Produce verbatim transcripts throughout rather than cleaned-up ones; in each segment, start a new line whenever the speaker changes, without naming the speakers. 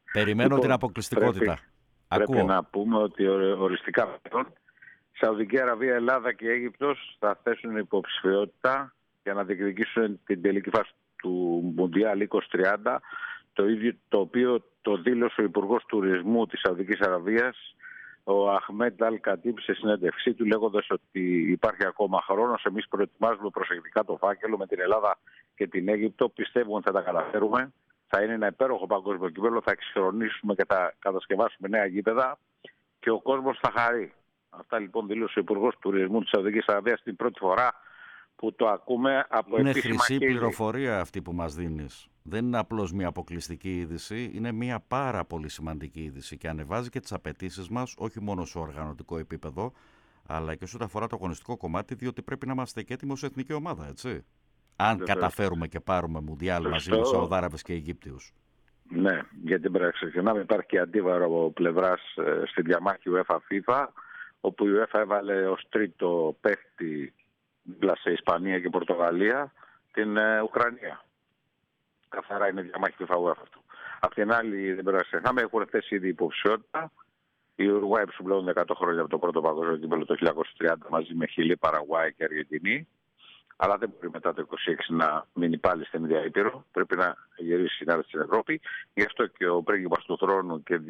Περιμένω
Λοιπόν,
την αποκλειστικότητα.
Πρέπει,
Ακούω.
πρέπει να πούμε ότι οριστικά πλέον Σαουδική Αραβία, Ελλάδα και Αίγυπτος θα θέσουν υποψηφιότητα για να διεκδικήσουν την τελική φάση του Μουντιάλ είκοσι τριάντα, το, ίδιο, το οποίο το δήλωσε ο Υπουργός Τουρισμού της Σαουδικής Αραβίας, ο Αχμέντ Αλ Κατίμπ, σε συνέντευξή του, λέγοντας ότι υπάρχει ακόμα χρόνος. Εμείς προετοιμάζουμε προσεκτικά το φάκελο με την Ελλάδα και την Αίγυπτο. Πιστεύουμε ότι θα τα καταφέρουμε. Θα είναι ένα υπέροχο παγκόσμιο κύπελλο. Θα εξυγχρονίσουμε και θα κατασκευάσουμε νέα γήπεδα και ο κόσμος θα χαρεί. Αυτά λοιπόν δήλωσε ο Υπουργός Τουρισμού της Σαουδικής Αραβίας την πρώτη φορά που το ακούμε από
Είναι
επίσημα
χρυσή
χείλη.
πληροφορία αυτή που μας δίνεις. Δεν είναι απλώς μια αποκλειστική είδηση, είναι μια πάρα πολύ σημαντική είδηση και ανεβάζει και τις απαιτήσεις μας όχι μόνο σε οργανωτικό επίπεδο, αλλά και όσον αφορά το αγωνιστικό κομμάτι, διότι πρέπει να είμαστε και έτοιμοι ως εθνική ομάδα, έτσι. Αν
Βεβαίως.
καταφέρουμε και πάρουμε Μουντιάλ μαζί με Σαουδάραβες και Αιγύπτιους.
Ναι, γιατί πρέπει να ξεχνάμε, υπάρχει και αντίβαρο από πλευράς ε, στη διαμάχη UEFA FIFA, όπου η UEFA έβαλε ως τρίτο παίχτη δίπλα σε Ισπανία και Πορτογαλία την ε, Ουκρανία. Καθαρά είναι διαμάχη FIFA UEFA αυτό. Απ' την άλλη, δεν πρέπει να ξεχνάμε, έχουν θέσει ήδη υποψηφιότητα. Οι Ουρουγουάοι ψουμπλώνουν εκατό χρόνια από το πρώτο παγκόσμιο κύπελλο το χίλια εννιακόσια τριάντα μαζί με Χιλή, Παραγουάη και Αργεντινή. Αλλά δεν μπορεί μετά το είκοσι έξι να μείνει πάλι στην ίδια Ήπειρο. Πρέπει να γυρίσει συνάδελφοι στην Ευρώπη. Γι' αυτό και ο πρίγκιπας του θρόνου και,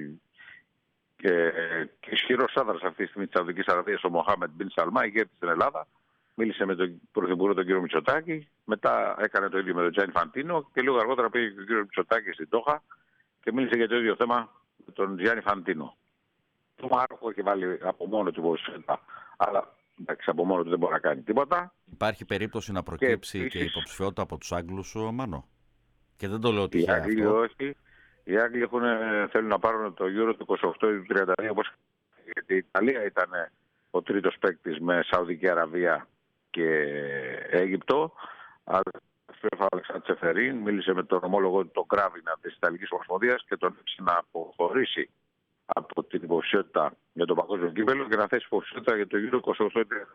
και, και ισχυρός άνδρας αυτή τη στιγμή της Σαουδικής Αραβίας, ο Μοχάμεντ Μπιν Σαλμάν, ηγέτης στην Ελλάδα, μίλησε με τον Πρωθυπουργό τον κύριο Μητσοτάκη. Μετά έκανε το ίδιο με τον Τζάνι Φαντίνο και λίγο αργότερα πήγε και ο κύριο Μητσοτάκη στην Τόχα και μίλησε για το ίδιο θέμα με τον Τζάνι Φαντίνο. Το Μάροκο έχει βάλει από μόνο του υποψηφιότητα. Αλλά εντάξει, από μόνο του δεν μπορεί να κάνει τίποτα.
Υπάρχει περίπτωση να προκύψει και, επίσης, και υποψηφιότητα από τους Άγγλους, Μάνο. Και δεν το λέω τυχαία αυτό.
Οι Άγγλοι όχι. Οι Άγγλοι έχουν, θέλουν να πάρουν το Euro του είκοσι οκτώ ή του τριάντα δύο, όπως, γιατί η Ιταλία ήταν ο τρίτος παίκτης με Σαουδική Αραβία και Αίγυπτο. Αλλά ο Αλεξάνδρ Τσεφερίν μίλησε με τον ομόλογο του τον Κράβινα της Ιταλικής Ομοσπονδίας και τον έπεισε να αποχωρήσει από την υποψηφιότητα για το παγκόσμιο κύπελλο και να θέσει υποψηφιότητα για το Euro είκοσι οκτώ.